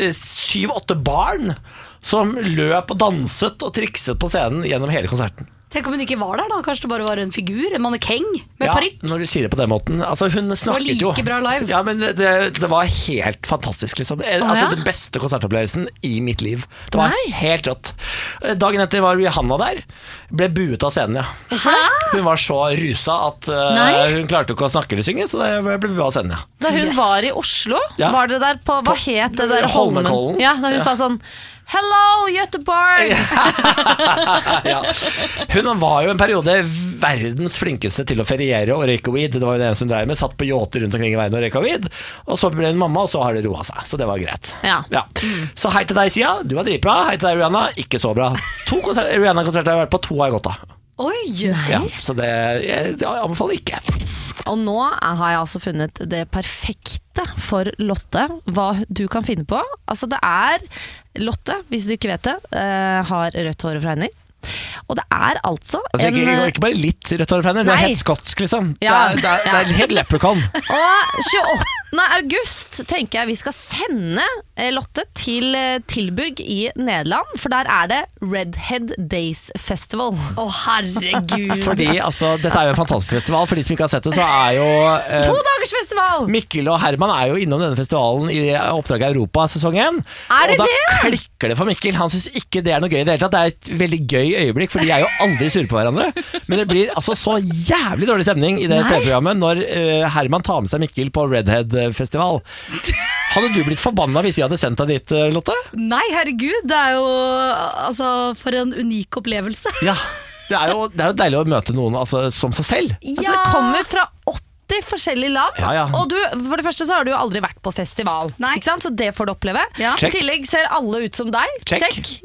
7-8 barn som løp og danset og trikset på scenen gjennom hele konserten. Tenk om hun ikke var der da, kanskje det bare var en figur, en mannekeng med parykk. Når du sier det på den måten. Altså, hun snakket jo like bra live. Ja, men det var helt fantastisk liksom. Altså, den beste konsertopplevelsen i mitt liv. Det var helt rått. Dagen etter var Rihanna der. Ble buet av scenen, ja. Hun var så rusa at hun klarte ikke å snakke eller synge, så det ble buet av scenen, ja. Da hun var i Oslo, var det der på, hva het det der? Holmenkollen. Ja, da hun sa sånn Hello, Göteborg! Ja. Hun var jo en periode verdens flinkeste til å feriere og røyke weed. Det var jo det som drev med. Satt på yachter rundt omkring i verden og røyka weed. Og så ble hun mamma, og så har det roa seg. Så det var greit. Ja. Så hei til deg, Sia. Du var dritbra. Hei til deg, Rihanna. Ikke så bra. 2 Rihanna-konserter jeg har vært på, 2 har jeg gått av. Oi! Ja, så det jeg anbefaler ikke. Og nå har jeg altså funnet det perfekte for Lotte, hva du kan finne på. Altså det er Lotte, hvis du ikke vet det, har rødt hår og fregner. Og det er altså ikke bare litt rødt hår og fregner, du er helt skotsk liksom. Ja. Det er helt leprechaun. Og 28. august tenker jeg vi skal sende Lotte til Tilburg i Nederland, for der er det Redhead Days Festival. Å herregud. Fordi altså, dette er jo en fantastisk festival. For de som ikke har sett det, så er jo 2 dagers festival! Mikkel og Herman er jo innom denne festivalen i Oppdrag Europa sesong 1. Er det og da det? klikker det for Mikkel. Han synes ikke det er noe gøy i det hele tatt. Det er et veldig gøy øyeblikk, for de er jo aldri sure på hverandre. Men det blir altså så jævlig dårlig stemning i det TV-programmet når Herman tar med seg Mikkel på Redhead-festival. Hadde du blitt forbanna hvis jeg hadde sendt deg dit, Lotte? Nei, herregud, det er jo altså, for en unik opplevelse. Ja, det er jo deilig å møte noen altså, som seg selv. Altså, det kommer fra 80 forskjellige land. Ja. Og du, for det første så har du jo aldri vært på festival. Ikke sant? Så det får du oppleve. Ja. I tillegg ser alle ut som deg. Check.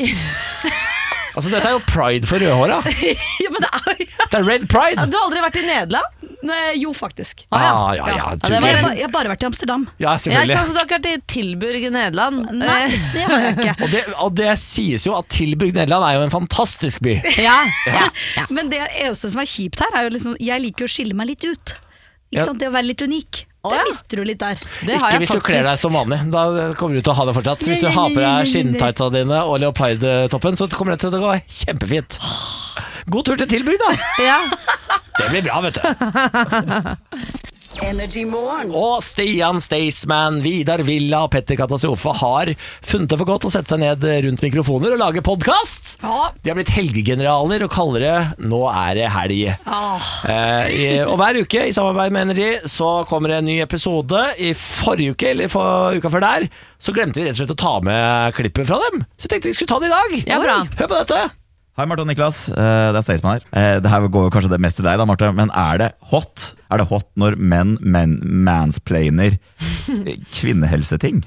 Altså, dette er jo pride for rødhåra. Ja, men det er Red Pride. Du har aldri vært i Nederland? Nei, jo, faktisk. Jeg har bare vært i Amsterdam. Ja, selvfølgelig. Så du har ikke vært i Tilburg i Nederland? Nei, det har jeg ikke. og det sies jo at Tilburg Nederland er jo en fantastisk by. Ja. Men det eneste som er kjipt her, er jo liksom, jeg liker å skille meg litt ut. Ikke sant? Det å være litt unik. Det mister du litt der. Ikke hvis du kler deg som vanlig. Da kommer du til å ha det fortsatt. Hvis du har på deg skinntightsa dine og leopardtoppen, så kommer det til å gå kjempefint. God tur til Tilburg, da. Ja. Det blir bra, vet du. Energy Morgen. Og Stian Staysman, Vidar Villa og Petter Katastrofe har funnet det for godt å sette seg ned rundt mikrofoner og lage podcast. De har blitt helgegeneraler og kaller det Nå er det helg. Og hver uke i samarbeid med Energy så kommer det en ny episode. I forrige uke, eller uka før der, så glemte vi rett og slett å ta med klippet fra dem. Så jeg tenkte vi skulle ta det i dag. Ja, bra. Hør på dette. Hei Marte og Niklas, det er Staysman her. Det her går jo kanskje det mest til deg da, Marte, men er det hot? Er det hot når menn mansplainer kvinnehelseting?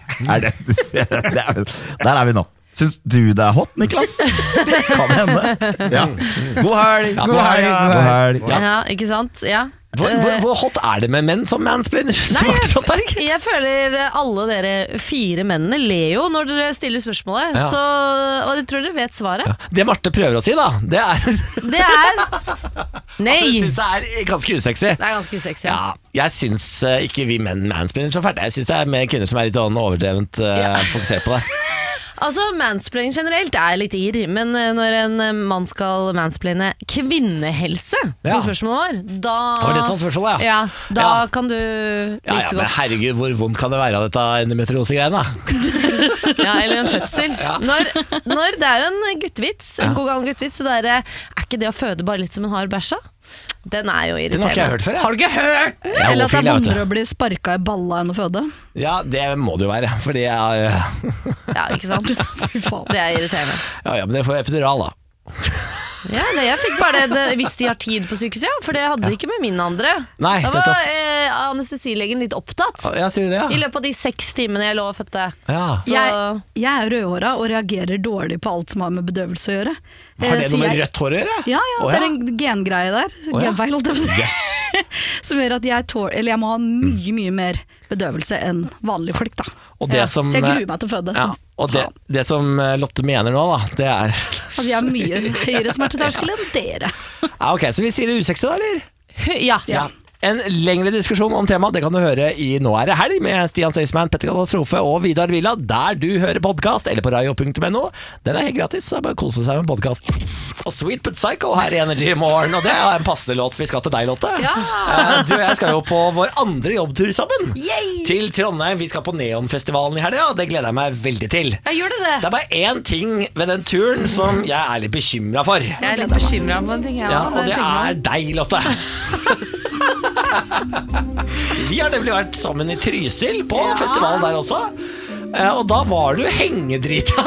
Der er vi nå. Syns du det er hot, Niklas? Kan hende. Ja. God helg. Ja, ikke sant? Ja. Hvor hot er det med menn som mansplainer? Jeg føler alle dere 4 mennene ler jo når dere stiller spørsmålet, og jeg tror dere vet svaret. Det Marte prøver å si da, det er nei. Jeg synes det er ganske usexy. Det er ganske usexy, ja. Jeg synes ikke vi menn mansplainer så fælt. Jeg synes det er mer kvinner som er litt overdrevent fokusert på det. Altså, mansplaining generelt er litt irr, men når en mann skal mansplaine kvinnehelse, som spørsmålet var, da var det et sånt spørsmål, da kan du like så godt. Men herregud, hvor vondt kan det være av dette endometriose-greiene? Eller en fødsel. Når det er jo en guttevits, en god gammel guttevits, så er ikke det å føde bare litt som en hard bæsja? Den er jo irriterende. Den har ikke jeg hørt før. Har du ikke hørt? Eller at det er vondere å bli sparket i balla enn å føde. Ja, det må det jo være, fordi jeg Ja, ikke sant? Det er irriterende. Ja, men dere får epidural da. Ja, jeg fikk bare det hvis de har tid på sykehuset, for det hadde de ikke med min andre. Nei, da var anestesilegen litt opptatt. Ja, sier du det, I løpet av de 6 timene jeg lå og fødte. Jeg er rødhåra og reagerer dårlig på alt som har med bedøvelse å gjøre. Har det noe med rødt hår å gjøre? Ja, det er en gengreie der. Genfeil, holdt jeg på å si. Som gjør at jeg må ha mye mer bedøvelse enn vanlige folk da. Så jeg gruer meg til å føde. Og det som Lotte mener nå da, det er at jeg har mye høyere smerteterskel enn dere. Ok, så vi sier det usexy da, eller? Ja. En lengre diskusjon om temaet, det kan du høre i Nå er det helg med Stian Seisman, Petter Katastrofe og Vidar Villa, der du hører podcast, eller på radio.no. Den er helt gratis, så bare kose seg med podcast. Og Sweet But Psycho her i Energy i morgen, og det er en passende låt. Vi skal til deg, Lotte. Ja. Du og jeg skal jo på vår andre jobbtur sammen. Yay! Til Trondheim. Vi skal på Neonfestivalen i helga, og det gleder jeg meg veldig til. Jeg gjør det. Det er bare én ting ved den turen som jeg er litt bekymret for. Jeg er litt bekymret på en ting, Ja, og det er deg, Lotte. Vi har nemlig vært sammen i Trysil på festivalen der også. Og da var du hengedrita.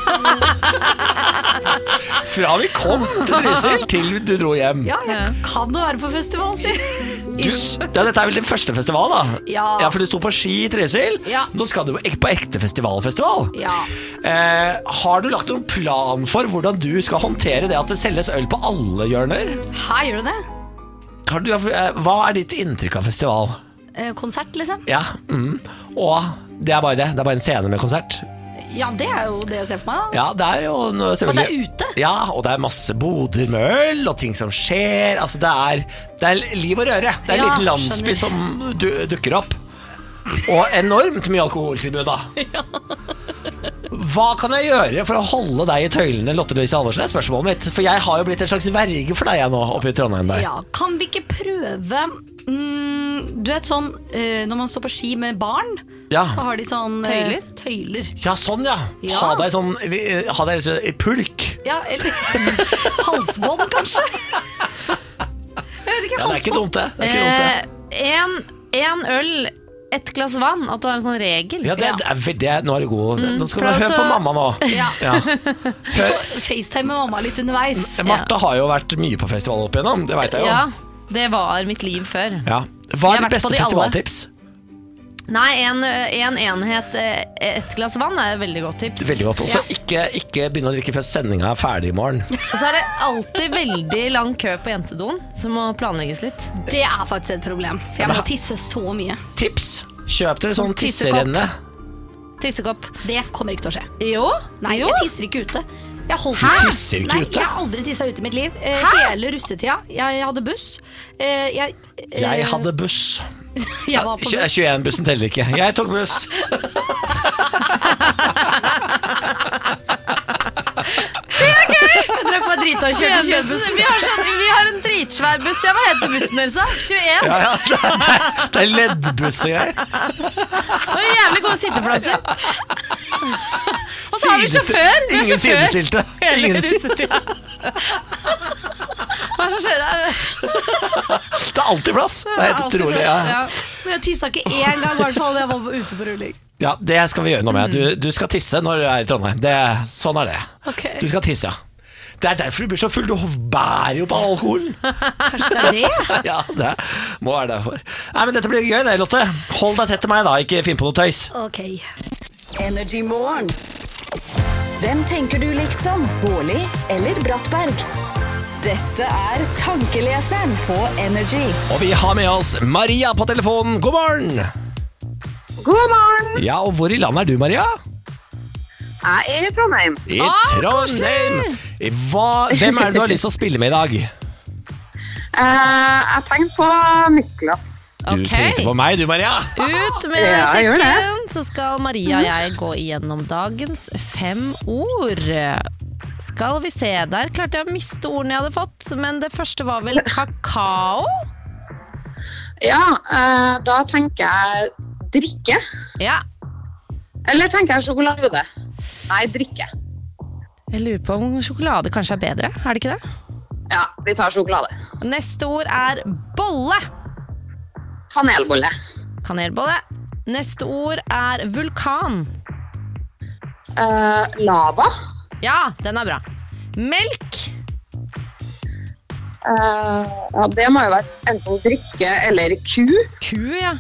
Fra vi kom til Trysil til du dro hjem. Ja, jeg kan jo være på festival, si. Dette er vel din første festival da? Ja. For du sto på ski i Trysil. Nå skal du på ekte festival. Ja. Har du lagt noen plan for hvordan du skal håndtere det at det selges øl på alle hjørner? Her gjør du det. Hva er ditt inntrykk av festival? Konsert, liksom. Ja, og det er bare det. Det er bare en scene med konsert. Ja, det er jo det jeg ser for meg da. Ja, det er jo Og det er ute. Ja, og det er masse boder med øl og ting som skjer. Altså det er liv og røre. Det er en liten landsby som dukker opp. Og enormt mye alkoholtilbud da. Hva kan jeg gjøre for å holde deg i tøylene, Lotte Louise Andersen, er spørsmålet mitt. For jeg har jo blitt en slags verge for deg nå oppe i Trondheim der. Ja, kan vi ikke prøve Du vet sånn, når man står på ski med barn, så har de sånn tøyler. Ja, sånn ja. Ha deg sånn, ha deg i pulk. Ja, eller halsbånd kanskje. Jeg vet ikke, halsbånd. Det er ikke dumt det. En øl, et glass vann, at du har en sånn regel. Ja, nå er du god. Nå skal du høre på mamma nå. Ja. FaceTime med mamma litt underveis. Martha har jo vært mye på festival opp igjennom, det vet jeg jo. Ja, det var mitt liv før. Ja. Hva er ditt beste festivaltips? Nei, en enhet, et glass vann er et veldig godt tips. Veldig godt, og så ikke begynne å drikke før sendingen er ferdig i morgen. Og så er det alltid veldig lang kø på jentedoen, som må planlegges litt. Det er faktisk et problem, for jeg må tisse så mye. Tips, kjøp dere sånn tisserenne. Tissekopp. Det kommer ikke til å skje. Jo? Nei, jeg tisser ikke ute. Du tisser ikke ute? Jeg har aldri tisset ute i mitt liv. Hele russetida. Jeg hadde buss. Jeg hadde buss. Jeg var på buss. 21-bussen teller ikke. Jeg tok buss. Det er gøy! Jeg drakk meg drita og kjørte 21-bussen. Vi har en dritsvær buss. Hva heter bussen deres da? 21? Ja, det er leddbuss og greier. Det var jævlig gode sitteplasser. Og så har vi sjåfør. Ingen sidestilte. Hva er det som skjer her? Det er alltid plass. Det er helt utrolig. Men jeg tisset ikke en gang, i hvert fall. Jeg var ute på rulling. Ja, det skal vi gjøre noe med. Du skal tisse når du er i Trondheim. Sånn er det. Du skal tisse, ja. Det er derfor du blir så full. Du bærer jo på alkoholen. Kanskje det er det? Ja, det må være derfor. Nei, men dette blir gøy det, Lotte. Hold deg tett til meg da, ikke finn på noe tøys. Ok. Energy Morgen. Hvem tenker du likt som? Bårli eller Brattberg? Dette er Tankeleseren på Energy. Og vi har med oss Maria på telefonen. God morgen! God morgen! Ja, og hvor i landet er du, Maria? Jeg er i Trondheim. I Trondheim! Hvem er det du har lyst til å spille med i dag? Jeg tenkte på Niklas. Du tenkte på meg, du, Maria. Ut med sekken, så skal Maria og jeg gå igjennom dagens 5 ord. Skal vi se, der klarte jeg å miste ordene jeg hadde fått, men det første var vel kakao? Ja, da tenker jeg drikke. Ja. Eller tenker jeg sjokolade? Nei, drikke. Jeg lurer på om sjokolade kanskje er bedre, er det ikke det? Ja, vi tar sjokolade. Neste ord er bolle. Kanelbolle. Kanelbolle. Neste ord er vulkan. Lava. Ja, den er bra. Melk. Ja, det må jo være enten drikke eller ku. Ku, ja.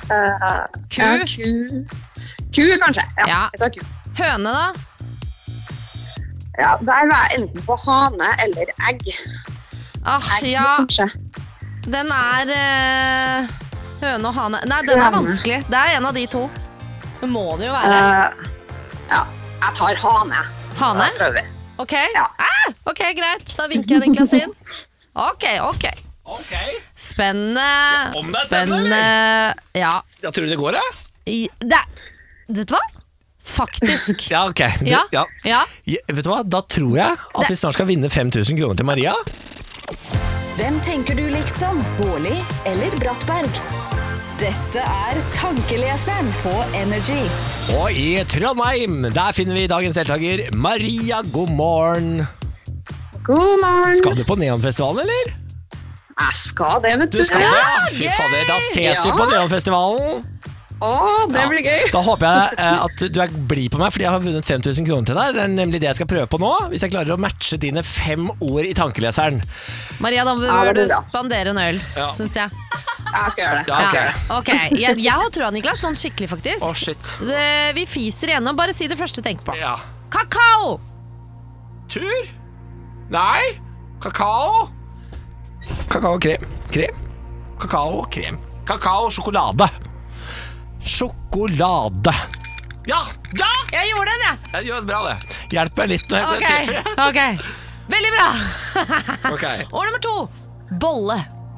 Ku kanskje. Ja, jeg tar ku. Høne da? Ja, der var jeg enten på hane eller egg. Egg, ja. Kanskje. Den er høne og hane. Nei, den er vanskelig. Det er en av de to. Det må det jo være. Ja, jeg tar hane. Hane? Ok, ja. Ok, greit. Da vinker jeg Niklas inn. Ok. Spennende. Om det er spennende, Ja. Jeg tror du det går, da? Vet du hva? Faktisk. Ja, ok. Vet du hva? Da tror jeg at vi snart skal vinne 5000 kroner til Maria. Hvem tenker du liksom? Bårli eller Brattberg? Dette er Tankeleseren på Energy. Og i Trondheim, der finner vi dagens deltaker Maria, god morgen. God morgen. Skal du på Neonfestivalen, eller? Jeg skal det, vet du. Du skal det? Fy fader, da ses vi på Neonfestivalen. Det blir gøy. Da håper jeg at du blir på meg, fordi jeg har vunnet 5000 kroner til deg. Det er nemlig det jeg skal prøve på nå, hvis jeg klarer å matche dine 5 ord i tankeleseren. Maria, da bør du spandere en øl, synes jeg. Jeg skal gjøre det. Ok, jeg har troa, Niklas, sånn skikkelig faktisk. Shit. Vi fiser igjennom, bare si det første du tenker på. Kakao! Tur? Nei. Kakao. Kakao, krem. Kakao, krem. Kakao, sjokolade. Sjokolade. Ja! Jeg gjorde den, jeg. Jeg gjør det bra, det. Hjelp meg litt når jeg treffer. Ok, veldig bra. Ord nummer 2. Bolle.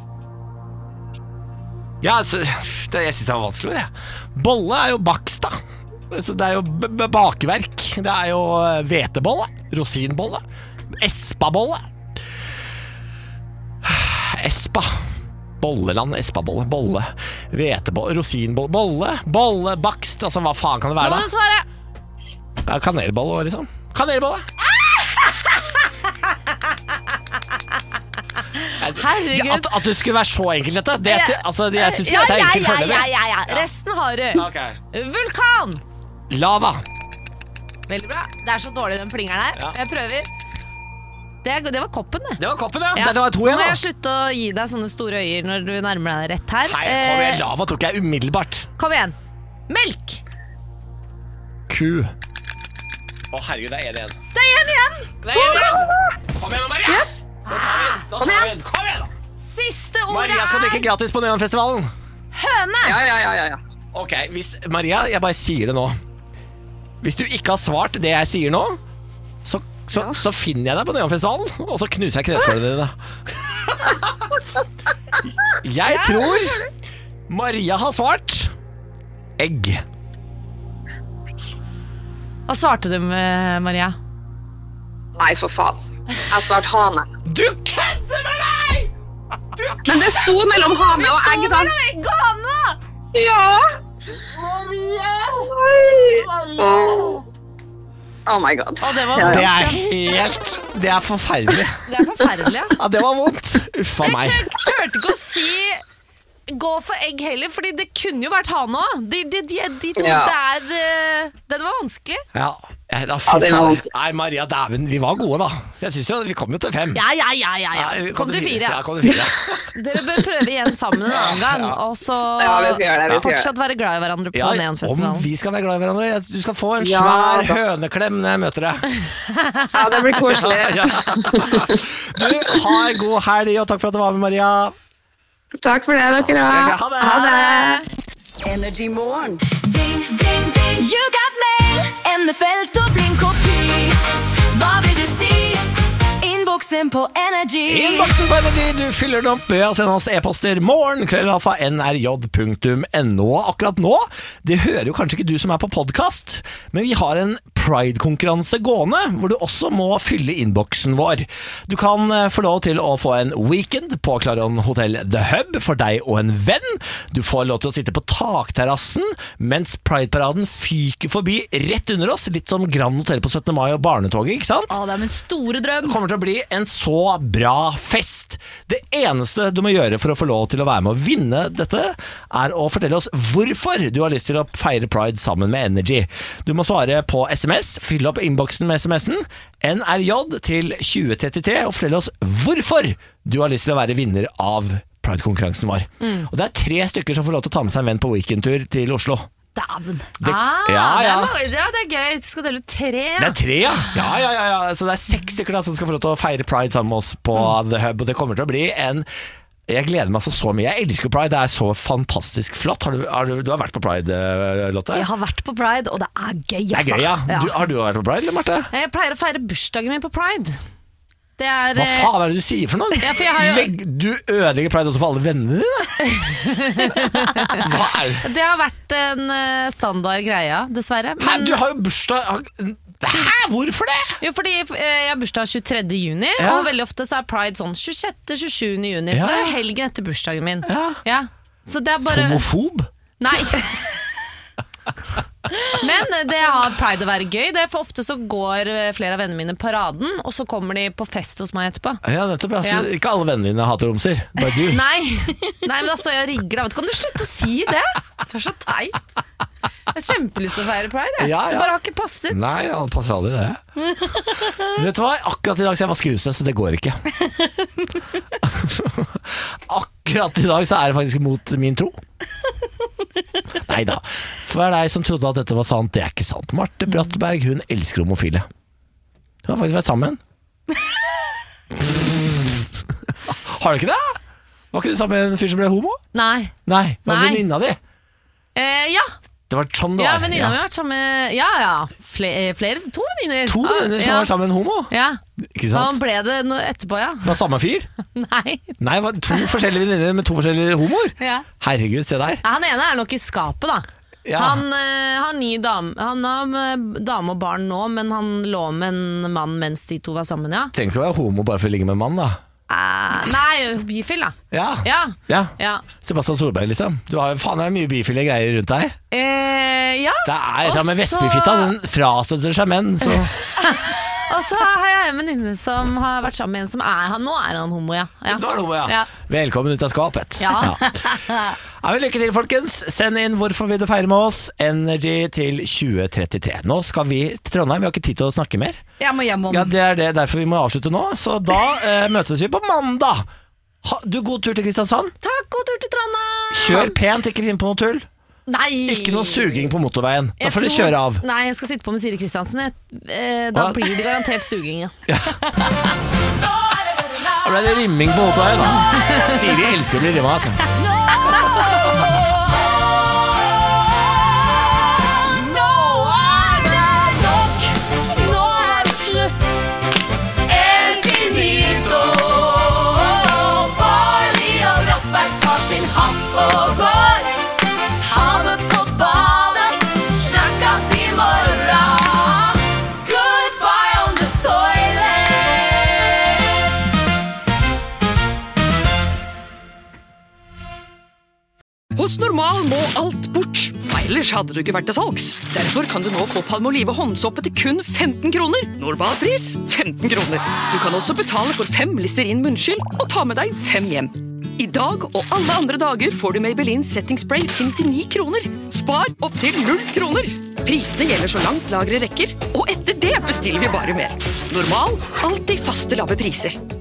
Ja, jeg synes det var vanskelig, jeg. Bolle er jo bakst, da. Det er jo bakeverk. Det er jo hvetebolle, rosinbolle, espabolle. Espa. Bolleland, espabolle, bolle, hvetebolle, rosinbolle, bolle, bakst. Altså, hva faen kan det være, da? Nå må du svare. Det er kanelbolle, liksom. Kanelbolle. Herregud. At du skulle være så enkelt, dette. Jeg synes ikke dette er enkelt foreløpig. Ja. Resten har du. Vulkan. Lava. Veldig bra. Det er så dårlig den plingeren her. Jeg prøver. Det var koppen, det. Det var koppen, ja. Det var 2 igjen, da. Nå må da. jeg slutte å gi deg sånne store øyer når du nærmer deg rett her. Nei, kom igjen, lava tok jeg umiddelbart. Kom igjen. Melk. Ku. Herregud, det er 1 igjen. Det er 1 igjen. Kom igjen, Maria. Yes. Kom igjen. Siste ordet Maria skal drikke gratis på Neonfestivalen. Høne. Ja. Ok, Maria, jeg bare sier det nå. Hvis du ikke har svart det jeg sier nå, så finner jeg deg på Neonfestivalen, og så knuser jeg kneskålene dine. Jeg tror Maria har svart egg. Hva svarte du med, Maria? Nei, for faen. Jeg har svart hane. Du kødder med meg! Men det sto mellom hane og egg, da. mellom egg og hane! Ja. Maria! Oh my god. Det er forferdelig. Det er forferdelig, ja. Ja, det var vondt. Uffa meg. Jeg turte ikke å si gå for egg heller, fordi det kunne jo vært hane også. De to, den var vanskelig. Ja, det var vanskelig. Nei, Maria, dæven, vi var gode da. Jeg synes jo, vi kom jo til 5. Ja. Kom til 4. Ja, kom til 4. Dere bør prøve igjen sammen en annen gang, og så vi skal gjøre det. fortsatt være glad i hverandre på Neonfestivalen. Om vi skal være glad i hverandre, du skal få en svær høneklem når jeg møter deg. Ja, det blir koselig. Du, ha en god helg, og takk for at du var med, Maria. Takk for det, dere. Ha det. Energy Morgen. Ding, ding, ding. You got mail. NFL og blind kopi. Hva vil du si? Innboksen på Energy. Innboksen på Energy, du fyller den opp ved å sende oss e-poster morgen@nrj.no. Akkurat nå, det hører jo kanskje ikke du som er på podcast, men vi har en Pride-konkurranse gående, hvor du også må fylle innboksen vår. Du kan få lov til å få en weekend på Clarion Hotel The Hub for deg og en venn. Du får lov til å sitte på takterrassen mens Pride-paraden fyker forbi rett under oss, litt som Grand Hotel på 17. mai og barnetoget, ikke sant? Det er min store drøm. Det kommer til å bli en så bra fest. Det eneste du må gjøre for å få lov til å være med å vinne dette, er å fortelle oss hvorfor du har lyst til å feire Pride sammen med Energy. Du må svare på SMS, fylle opp innboksen med SMS-en, NRJ til 2033, og fortelle oss hvorfor du har lyst til å være vinner av Pride-konkurransen vår. Og det er 3 stykker som får lov til å ta med seg en venn på weekendtur til Oslo. Dæven. Det det er gøy. Skal dele ut 3? Det er 3, ja. Så det er 6 stykker da, som skal få lov til å feire Pride sammen med oss på The Hub, og det kommer til å bli jeg gleder meg så mye. Jeg elsker Pride, det er så fantastisk flott. Du har vært på Pride, Lotte? Jeg har vært på Pride, og det er gøy, altså. Det er gøy, ja. Har du vært på Pride, eller Marte? Jeg pleier å feire bursdagen min på Pride. Det er, Hva faen er det du sier for noe? Ja, for jeg har jo... Du ødelegger Pride også for alle vennene dine. Hva er det? Det har vært en standard greie, dessverre. Men... du har jo bursdag... Hæ? Hvorfor det? Jo, fordi jeg har bursdag 23. juni, og veldig ofte så er Pride sånn 26.-27. juni, så det er helgen etter bursdagen min. Ja. Så det er bare... Homofob? Nei. Men det har Pride å være gøy. Det er for ofte så går flere av vennene mine paraden, og så kommer de på fest hos meg etterpå. Ja, nettopp. Ikke alle vennene dine hater romser, bare du. Nei, men da står jeg og rigler. Kan du slutte å si det? Det er så teit. Jeg har kjempelyst til å feire Pride. Det bare har ikke passet. Nei, det passer aldri det. Vet du hva? Akkurat i dag skal jeg vaske huset, så det går ikke. Akkurat i dag så er det faktisk mot min tro. Neida. For deg som trodde at dette var sant, det er ikke sant. Marte Brattberg, hun elsker homofile. Hun har faktisk vært sammen. Har du ikke det? Var ikke du sammen med en fyr som ble homo? Nei. Var venninna di? Ja. Det var sånn det var. Ja, venninna mi har vært sammen med... Ja. Flere, to venninner. To venninner som har vært sammen med en homo? Ja. Ikke sant? Han ble det etterpå, ja. Det var samme fyr? Nei, det var to forskjellige venninner med to forskjellige homoer? Ja. Herregud, se der. Han ene er nok i skapet, da. Ja. Han har ny dame. Han har dame og barn nå, men han lå med en mann mens de to var sammen, ja. Trenger ikke å være homo bare for å ligge med en mann, da. Nei, bifil da. Ja. Sebastian Solberg liksom. Du har faen mye bifile greier rundt deg. Ja. Det er med Vestbyfitta. Den frastøtter seg menn så. Og så har jeg en venninne som har vært sammen med en som nå er han homo, ja. Nå er han homo, ja. Velkommen ut av skapet. Ja. Lykke til, folkens. Send inn hvorfor vil du feire med oss. Energy til 2033. Nå skal vi til Trondheim. Vi har ikke tid til å snakke mer. Jeg må hjem om. Ja, det er derfor vi må avslutte nå. Så da møtes vi på mandag. Du, god tur til Kristiansand. Takk, god tur til Trondheim. Kjør pent, ikke finn på noe tull. Nei. Ikke noe suging på motorveien. Da får du kjøre av. Nei, jeg skal sitte på med Siri Kristiansen. Da blir det garantert suging, ja. Da ble det rimming på motorveien da. Siri elsker å bli rimmet. Nå er det nok. Nå er det slutt. El finito. Barley og Brattberg tar sin hatt og går. Ha det på badet. Snakkes i morgen. Goodbye on the toilet. Hos Normal må alt bort. Ellers hadde du ikke vært til salgs. Derfor kan du nå få Palmolive håndsåpe til kun 15 kroner. Normalpris 15 kroner. Du kan også betale for 5 Listerin munnskyld og ta med deg 5 hjem. I dag og alle andre dager får du Maybelline Setting Spray til 99 kroner. Spar opp til 0 kroner. Prisene gjelder så langt lagre rekker, og etter det bestiller vi bare mer. Normal, alltid faste lave priser.